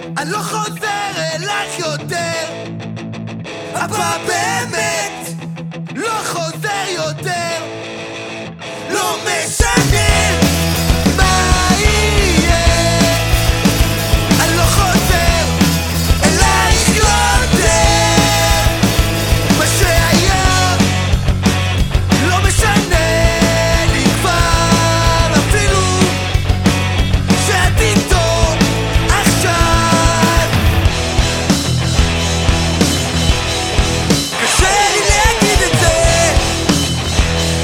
אני לא חוזר אלייך יותר, הפעם באמת לא חוזר יותר. לא משנה מה יהיה, אני לא חוזר אלייך יותר. מה שהיה לא משנה לי כבר, אפילו שאת איתו עכשיו. קשה לי להגיד את זה,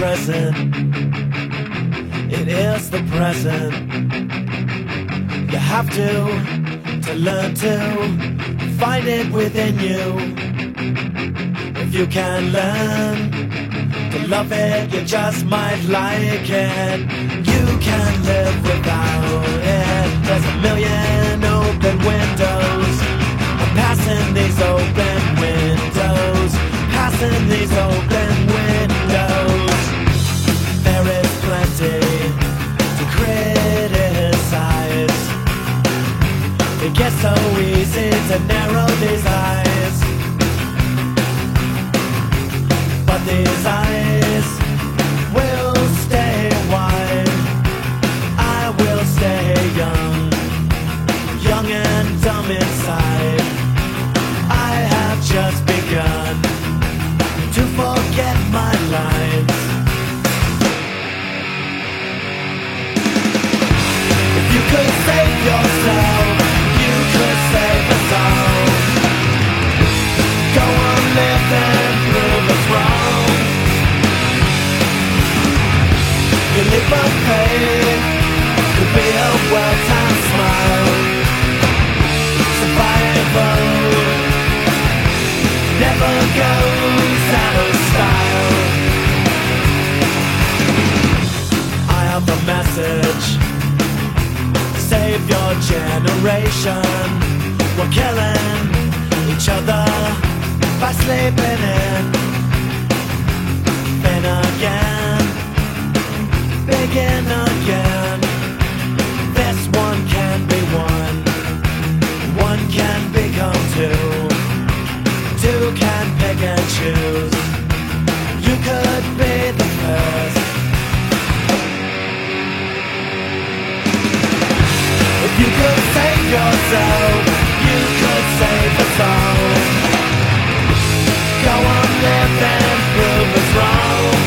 present. It is the present. You have to learn to find it within you. If you can learn to love it, you just might like it. You can live without it. There's a million open windows. I'm passing these open windows. Passing these open windows. There is plenty to criticize. It gets so easy to narrow these eyes. But these eyes will stay wide. I will stay young, young and dumb inside. I have just begun to forget my lines. If you could save yourself, you could save us all. Go on living, prove us wrong. Your leap of faith could be a well-timed smile. Survival never goes out of style. I have a message. Save your generation. We're killing each other by sleeping in. Then again, begin again. This one can be one. One can become two. Two can pick and choose. You could be the first. If you could save yourself, you could save us all. Go on living, prove us wrong.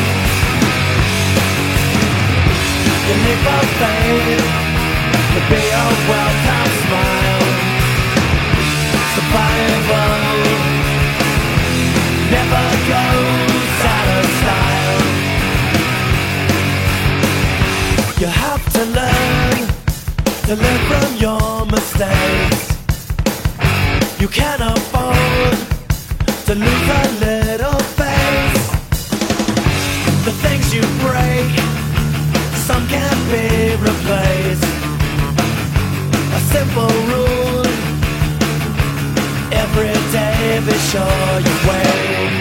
Your leap of faith could be a well-timed smile. Survival never goes out of style. You have to learn to learn from your mistakes. You can't afford to lose a little face. The things you break, some can be replaced. A simple rule: every day be sure you wait.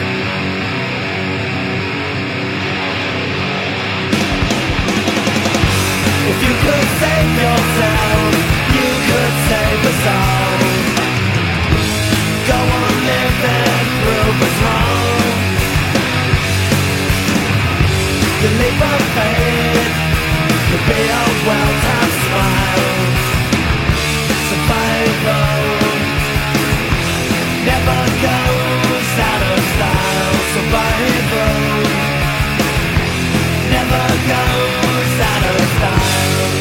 If you could save yourself, you could save us all. Go on living, prove us wrong. Your leap of faith could be a well-timed smile. Survival never goes out of style. Survival never goes out of style.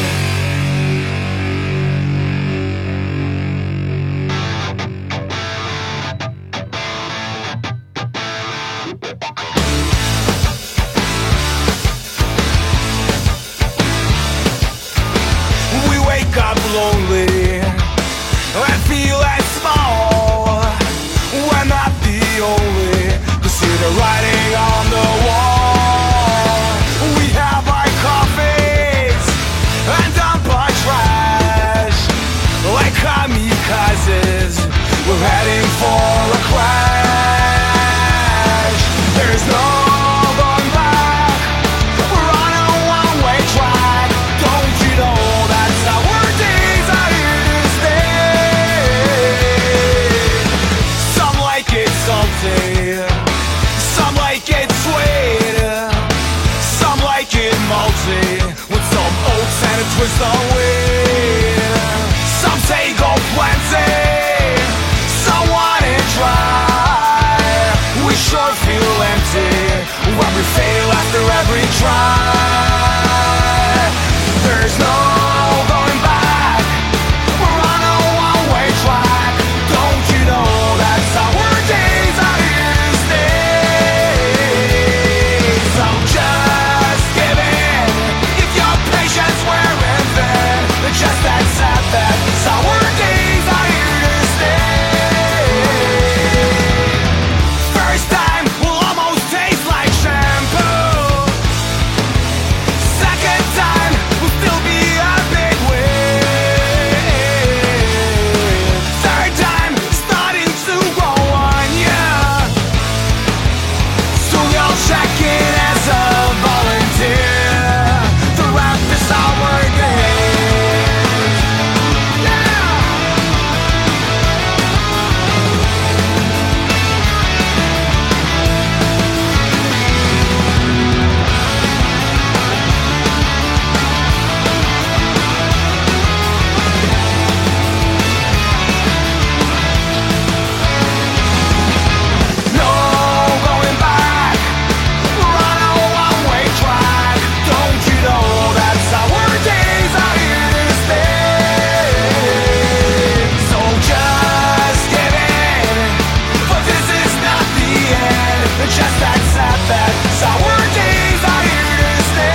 We wake up lonely and feel as small. We're not the only to see the writing on the wall. We have our coffees and dump our trash. Like kamikazes, we're heading for a crash. There's no going back. We're on a one-way track. Don't you know that's our days are here to stay? Some like it salty, some like it sweet, some like it malty, with some oats and a twist of wheat. Some say go plenty, some want it dry. We sure feel empty when we fail after every try. There's no going back. We're on a one-way track. Don't you know that's our days are here to stay? So just that sad, bad, sour days are here to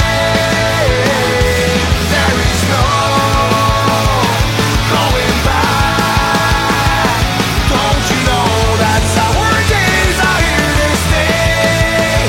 stay. There is no going back. Don't you know that sour days are here to stay?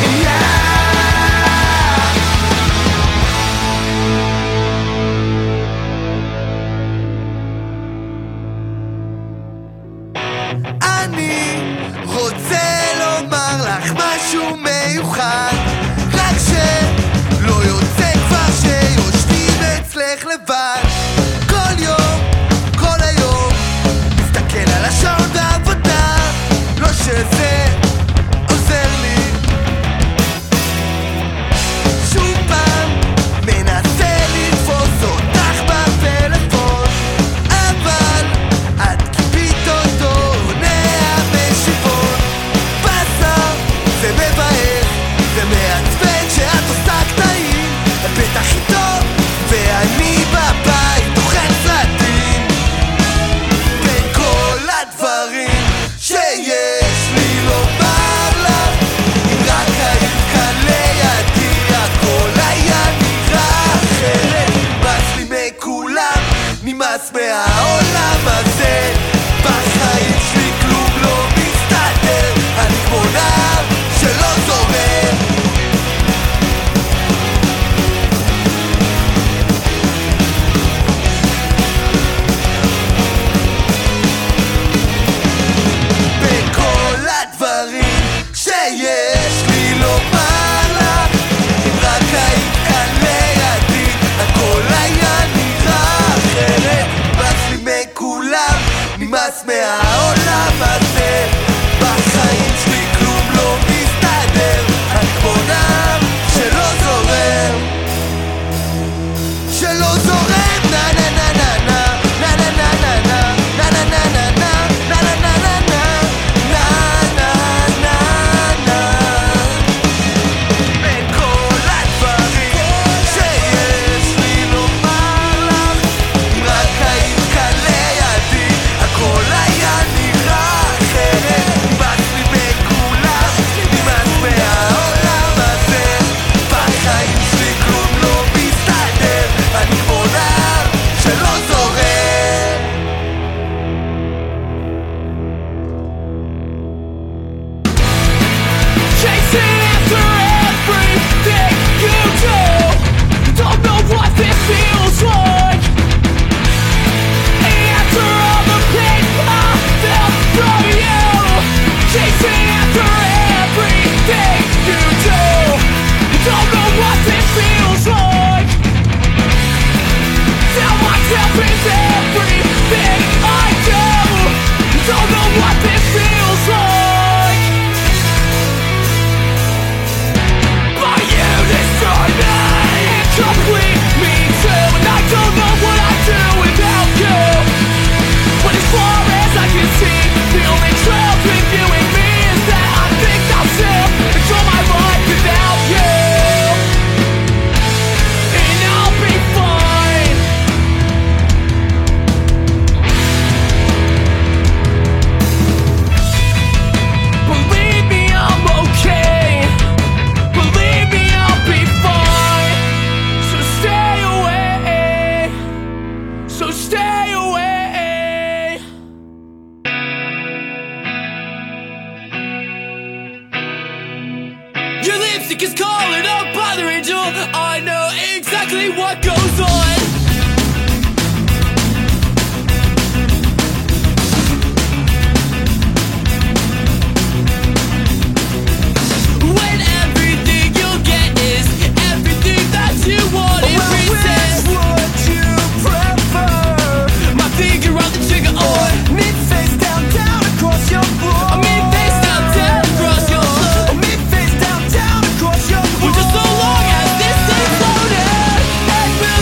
אני רוצה לומר לך משהו מיוחד, רק שלא יוצא כבר שיושבים אצלך לבד. כל יום, כל היום, מסתכל על השעון בעבודה, לא שזה עוזר לי. שוב פעם מנסה לתפוס אותך בפלאפון, אבל את כיפית אותו עונה בשיפון. בסוף זה מבאס, זה מעצבן שאת עושה קטעים, את בטח איתו ואני בבית אוכל סרטים. בין כל הדברים שיש לי לומר לך, אם רק היית כאן לידי הכל היה נראה אחרת. נמאס לי מכולם, נמאס מהעולם הזה, בחיים שלי כלום לא מסתדר, אני כמו נער שלא זורם. בין כל הדברים שיש לי לומר לך, אם רק היית כאן לידי הכל היה נראה אחרת. נמאס לי מכולם, נמאס מהעולם הזה, בחיים שלי כלום לא מסתדר, אני כמו נער שלא זורם, שלא זורם. נה נה נה נה נה נה נה נה נה נה נה נה נה נה נה נה נה נה נה. בין כל הדברים שיש לי לומר לך, אם רק היית כאן לידי הכל היה נראה אחרת. נמאס לי מכולם, נמאס מהעולם הזה, בחיים שלי כלום לא מסתדר, אני כמו נער שלא זורם. Chasing after everything you do, don't know what this feels like. After all the pain I felt from you, chasing after everything you do, don't know what this feels like. Tell myself it's everything I do, don't know what this feels like. But you destroy me, complete me too, and I don't know what I'd do without you. But as far as I can see, the only trail between you and me is that I think I'll still enjoy my life without you, and I'll be fine. Believe me, I'm okay. Believe me, I'll be fine. So stay away. So stay away. Your lipstick is calling up by the angel. I know exactly what goes on. When everything you get is everything that you want in return. Would you prefer My finger on the trigger or me face down down across your floor? I mean face down down across your floor. Me face down down across your floor. Well, just so long as this thing's loaded, and we'll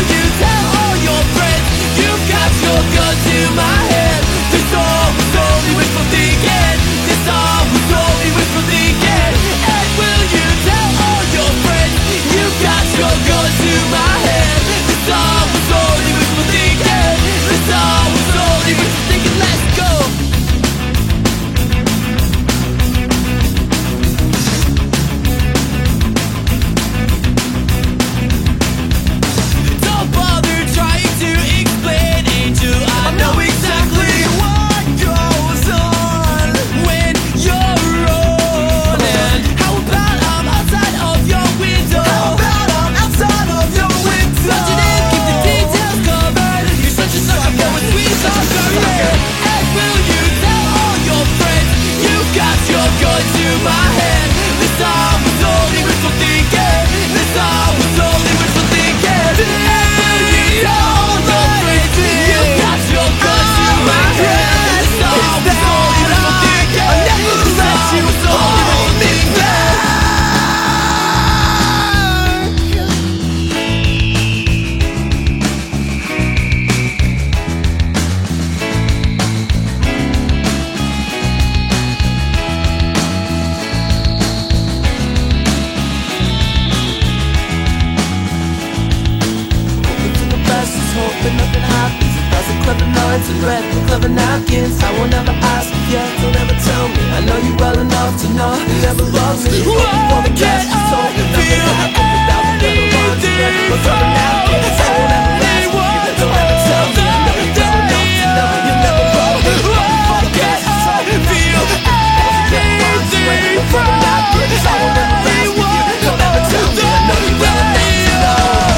pants and red with clever napkins. I will never ask you, don't ever tell me. I know you well enough to know you never loved me. Before the gas is sold, nothing will happen without the clever ones and red with clever napkins. I will never ask you, don't ever tell me. I know you well enough to know you never loved me. Before the gas is sold, nothing will happen without the clever ones and red with clever napkins. I will never ask you, don't ever tell me. I know you well enough to know.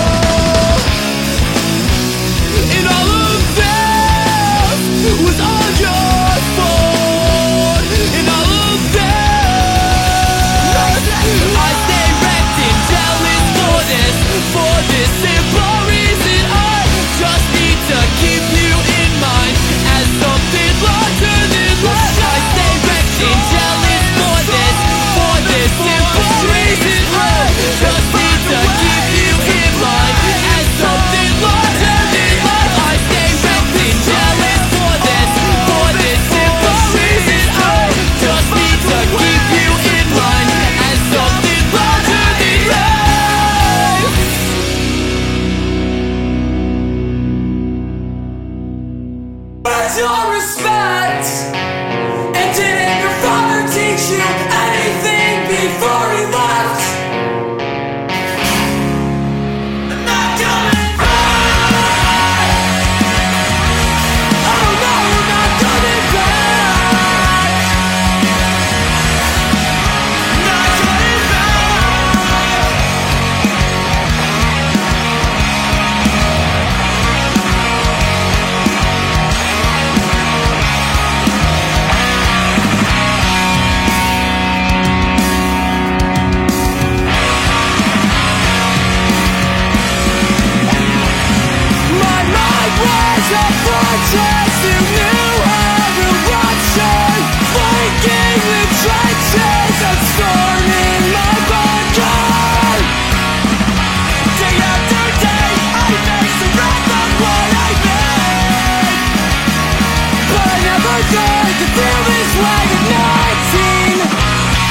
And all of this was all your fault. And all of this, I stay wrecked and jealous for this simple reason. I just need to keep you in mind as something larger than life. I stay wrecked and jealous for this simple reason. I just need to keep you in mind as something larger than life. I stay wrecked and jealous for this simple reason. I just need to keep you in mind as something larger than life. Where's your respect? And didn't your father teach you anything before he left? I'm not coming back. Oh no, I'm not coming back. I'm not coming back. My mind was a fortress, you knew how to watch it. Flanking the trenches and storming my bunker. Day after day, I face the wrath of what I made. But I never thought to feel this way at 19.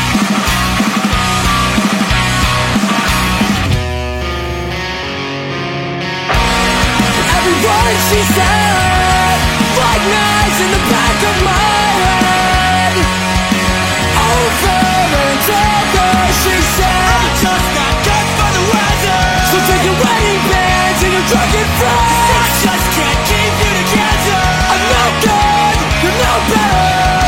Every word she said, like knives in the back of my head. Over and over she said, I just got good for the weather. So take your wedding bands and your drunken friends. I just can't keep you together. I'm no good, you're no bad.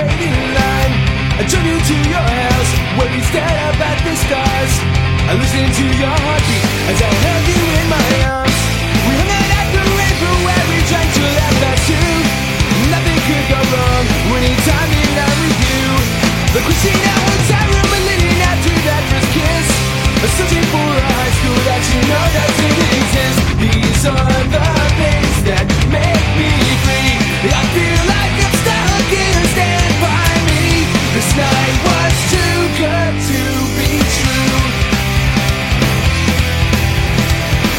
wait in line. I drove you to your house where we stared up at the stars. I listened to your heartbeat as I held you in my arms. We hung out at the river where we drank till half past 2. Nothing could go wrong when he timed it out with you. The Christina hotel room and leading after that first kiss. Searching for a high school that you know doesn't exist. These are the things that make me free. I feel like I'm stuck in a Stand By Me. This night was too good to be true.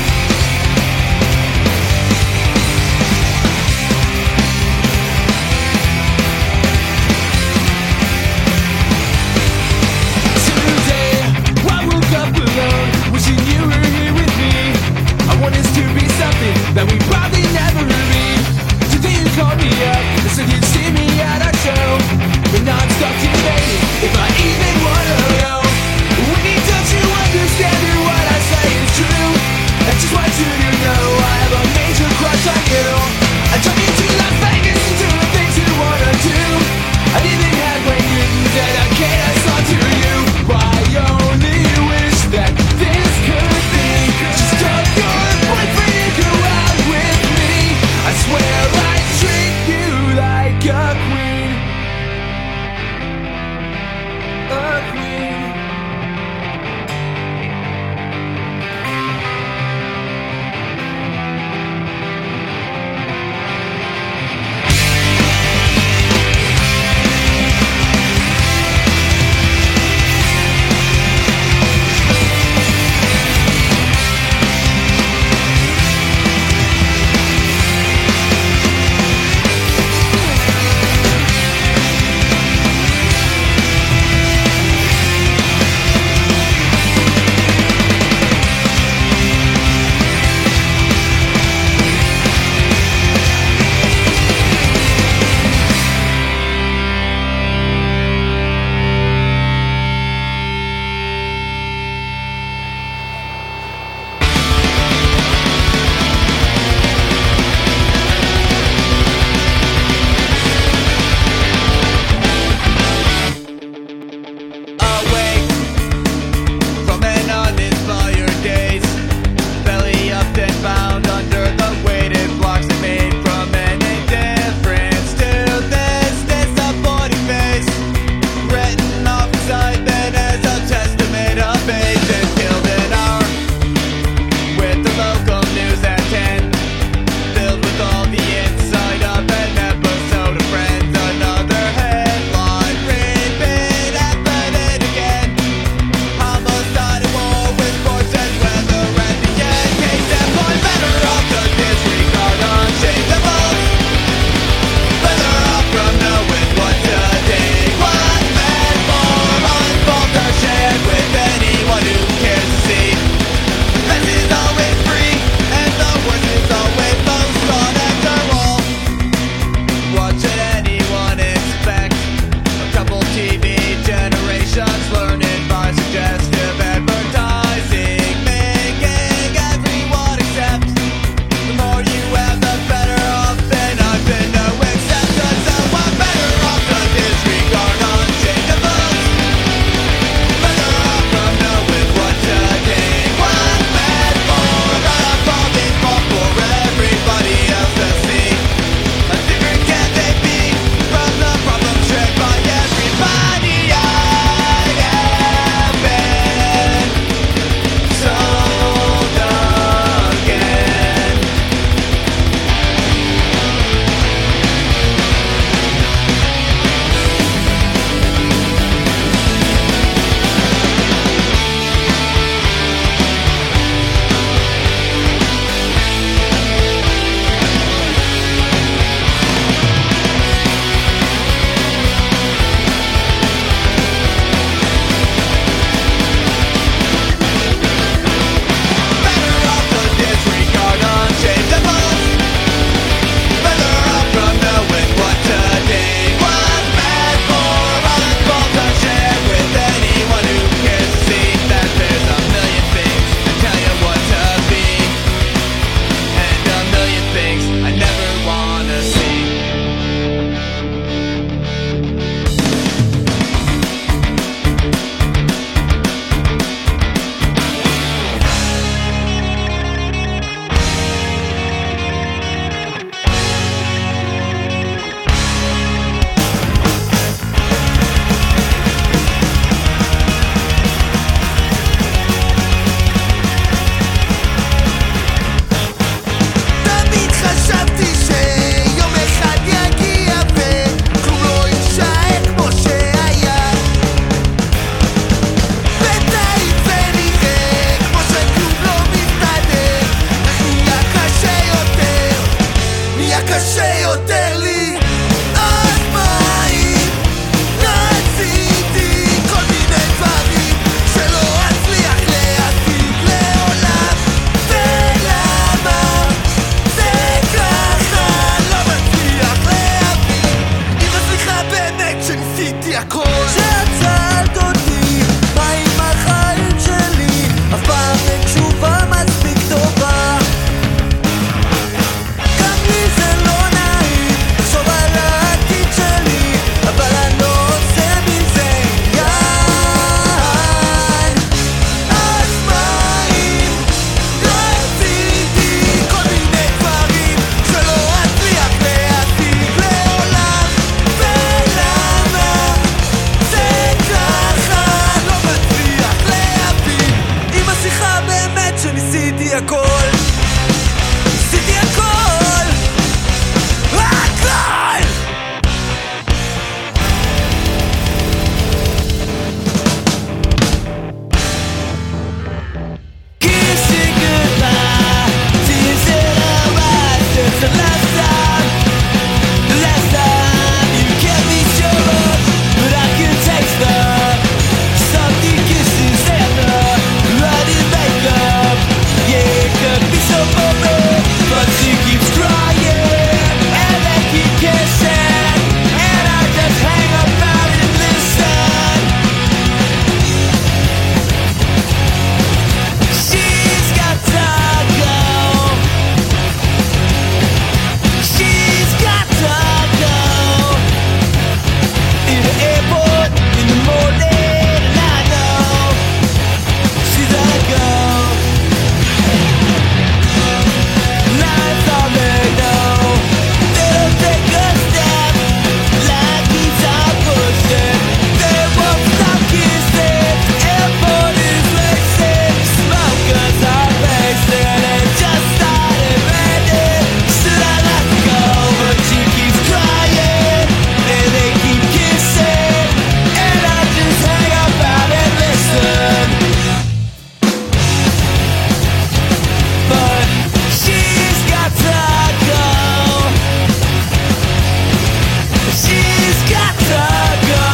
got to go.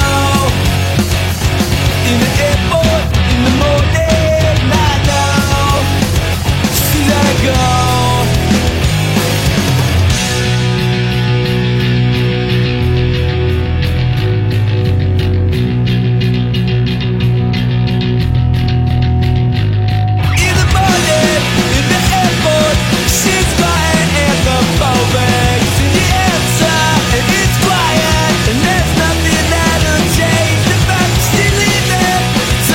In the airport, in the morning, I know. She gotta go. In the morning, in the airport, she's flying anthropophobic. See the answer, and it's quiet, and there's nothing that'll change the fact she's leaving.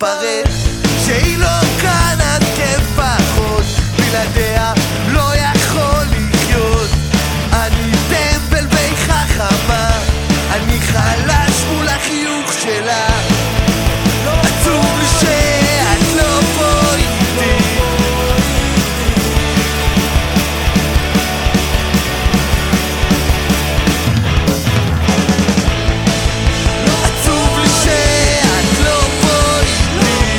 להתפרק, שהיא לא כאן עד כפחות, בלעדיה לא יכול לחיות. אני טמבל והיא חכמה, אני חלש מול החיוך שלה. עצוב לי שאת לא פה איתי, עצוב לי שאת לא פה איתי.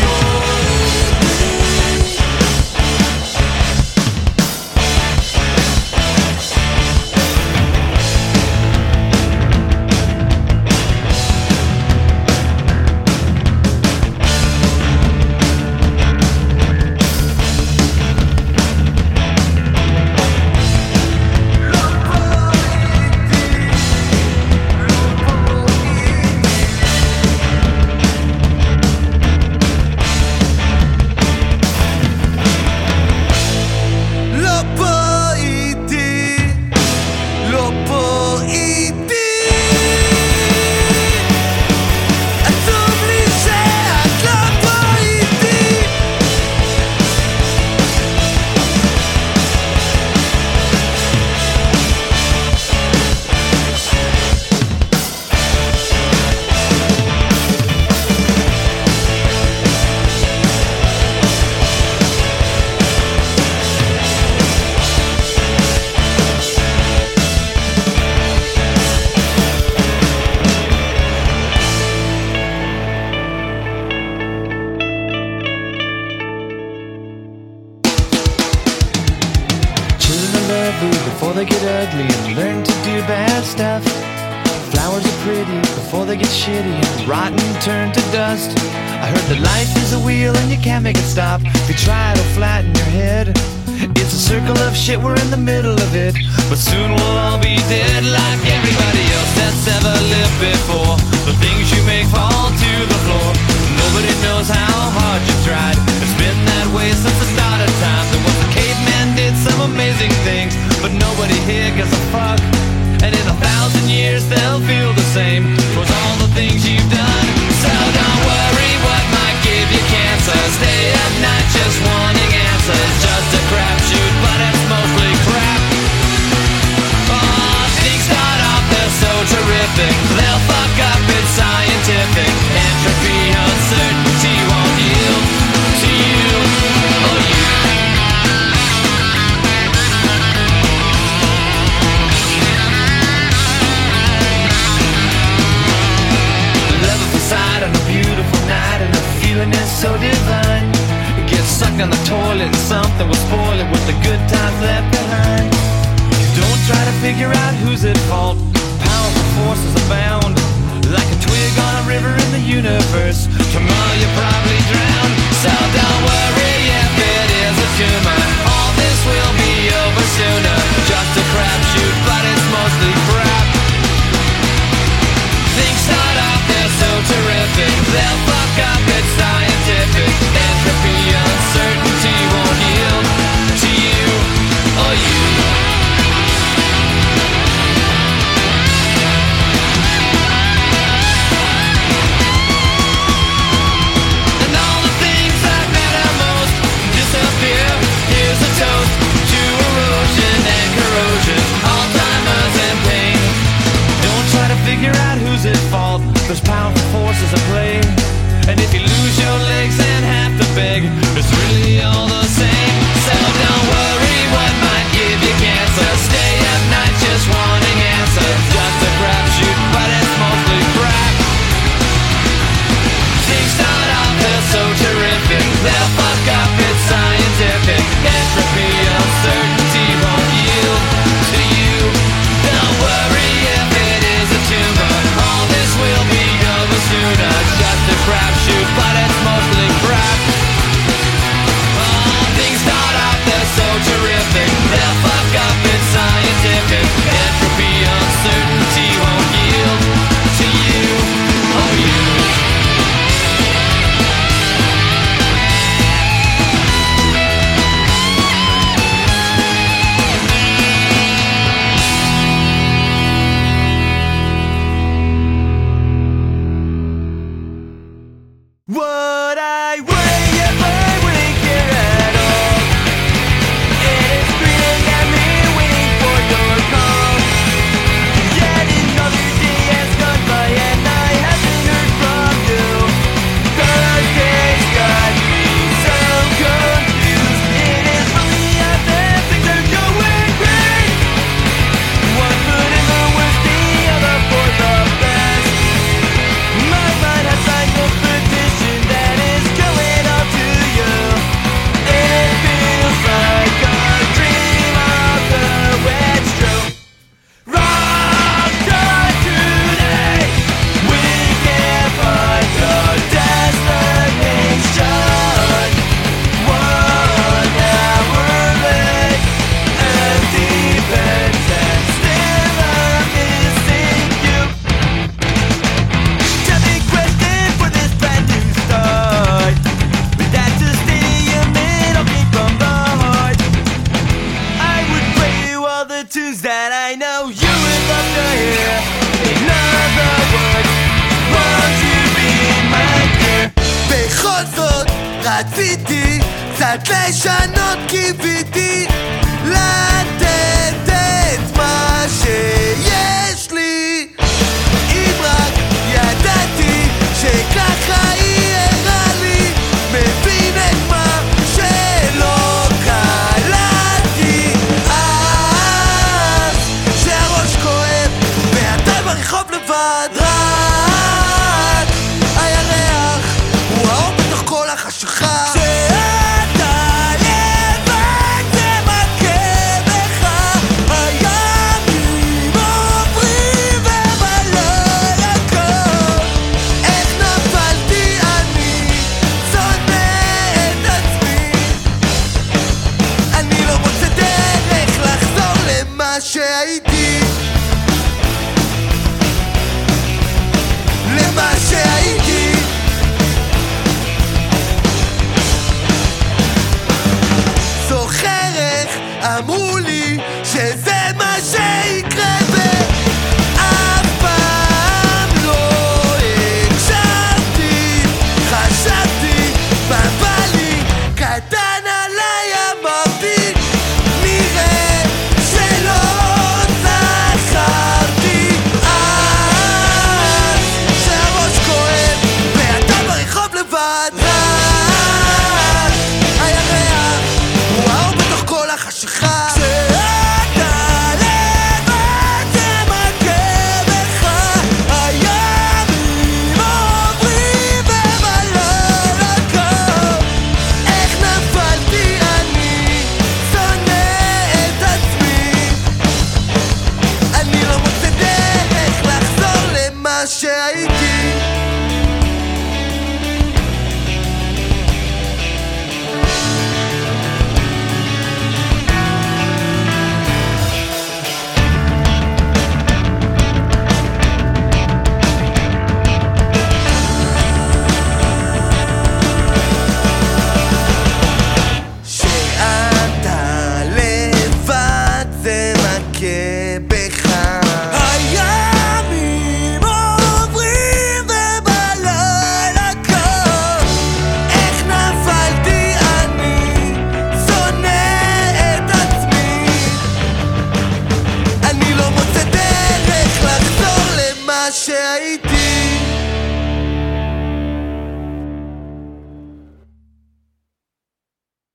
Before they get ugly and learn to do bad stuff. Flowers are pretty before they get shitty and rotten turn to dust. I heard that life is a wheel and you can't make it stop if you try to flatten your head. It's a circle of shit, we're in the middle of it, but soon we'll all be dead like everybody else that's ever lived before. The things you make fall to the floor. Nobody knows how hard you tried. It's been that way since the start of time. There was a caveman did some amazing things, but nobody here gives a fuck. And in 1,000 years they'll feel the same towards all the things you've done. So don't worry what might give you cancer. Stay up night just wanting answers. Just a crapshoot, but it's mostly crap. Oh, things start off, they're so terrific. They'll fuck up, it's scientific. Entropy, uncertainty won't yield to you or you. On a beautiful night and the feeling is so divine. Get sucked on the toilet and something will spoil it with the good times left behind. You don't try to figure out who's at fault. Powerful forces abound, like a twig on a river in the universe. Tomorrow you'll probably drown. So don't worry if it is a tumor. All this will be over sooner. Just a crapshoot, but it's mostly crap. Things start off, they're so terrific. They'll fuck up, it's scientific. Entropy, uncertainty won't yield to you or you. And all the things that matter most disappear. Here's a toast to erosion and corrosion, Alzheimer's and pain. Don't try to figure out who's at fault. There's powerful forces at play. And if you lose your legs and have to beg, it's really all the same. So don't worry what might give you cancer. Stay up night just wanting answers. Just a crapshoot, but it's mostly crap. Things start off, they're so terrific. They'll fuck up, it's scientific. Entropy, uncertainty won't yield to you. Don't worry if it is a tumor. All this will be over sooner. Just a crapshoot, but it's mostly crap. Oh. רציתי קצת לשנות, קיוויתי לתת את מה שיש לי. אם רק ידעתי שככה יהיה רע לי, מבין את מה שלא קלטתי אז, שהראש כואב ואתה ברחוב לבד, רק הירח הוא האור בתוך כל החשיכה. כשאתה לבד זה מכה בך, הימים עוברים ובלילה קר. איך נפלתי, אני שונא את עצמי, אני לא מוצא דרך לחזור למה שהייתי, למה שהייתי. זוכר איך אמרו לי שזה מה שיקרה ואף פעם לא הקשבתי. חשבתי בא לי קטן עליי, אמרתי נראה שלא זכרתי אז, שהראש כואב ואתה ברחוב לבד, רק הירח הוא האור בתוך כל החשיכה. כשאתה לבד זה מכה בך, הימים עוברים ובלילה קר. איך נפלתי, אני שונא את עצמי, אני לא מוצא דרך לחזור למה שהייתי. שאתה לבד זה מכה בך, הימים עוברים ובלילה קר. איך נפלתי, אני שונא את עצמי, אני לא מוצא דרך לחזור למה שהייתי.